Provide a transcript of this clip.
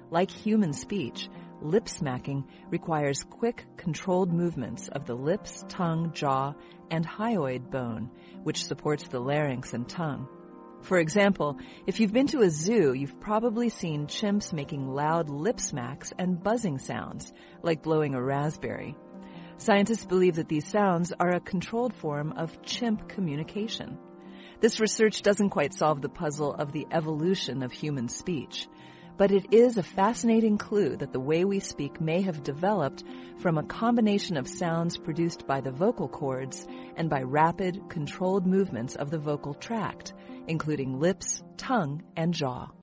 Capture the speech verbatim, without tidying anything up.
Like human speech, lip smacking requires quick, controlled movements of the lips, tongue, jaw, and hyoid bone, which supports the larynx and tongue. For example, if you've been to a zoo, you've probably seen chimps making loud lip smacks and buzzing sounds, like blowing a raspberry. Scientists believe that these sounds are a controlled form of chimp communication. This research doesn't quite solve the puzzle of the evolution of human speech, but it is a fascinating clue that the way we speak may have developed from a combination of sounds produced by the vocal cords and by rapid, controlled movements of the vocal tract, including lips, tongue, and jaw.